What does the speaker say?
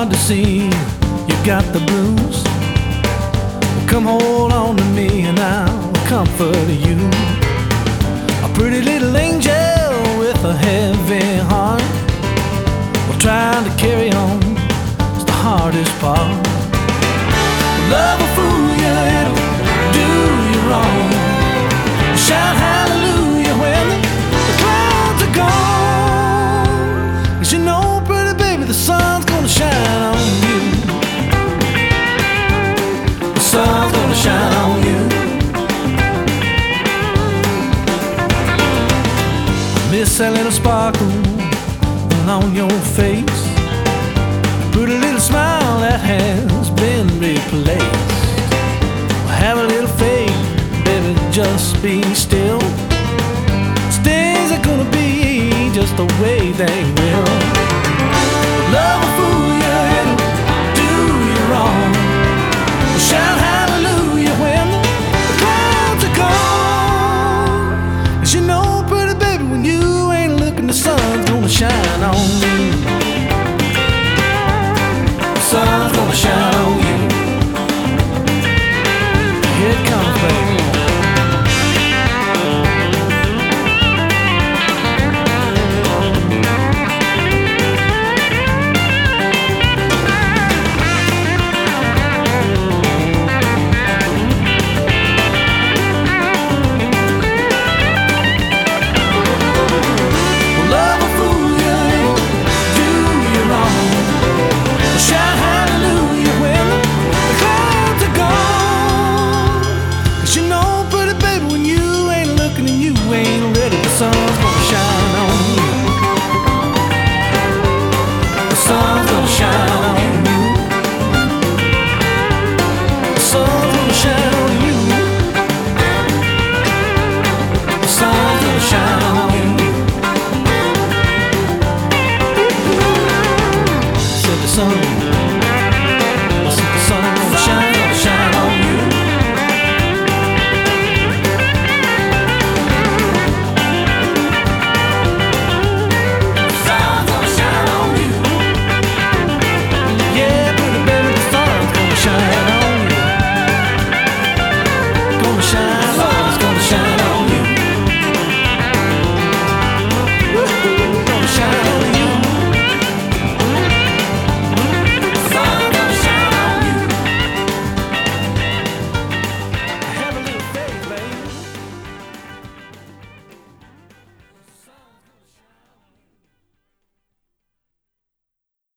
hard to see you got the blues. Well, come hold on to me and I'll comfort you. A pretty little angel with a heavy heart. Well, trying to carry on is the hardest part. Love will fool you, it'll do you wrong. Shout hallelujah when the clouds are gone. 'Cause you know, pretty baby, the sun's gonna shine on you. The sun's gonna shine on you. I miss that little sparkle on your face. Put a little smile that has been replaced. Have a little faith, baby, just be still. Things are gonna be just the way they will. Love will fool you, it'll do you wrong. Shout hallelujah when the clouds are gone. 'Cause you know, pretty baby, when you ain't looking, the sun's gonna shine on you. The sun's gonna shine on you. Here it comes, baby. The sun's gonna shine on you. The sun's gonna shine on you. The sun's gonna shine on you. The sun's gonna shine on you. Said the sun.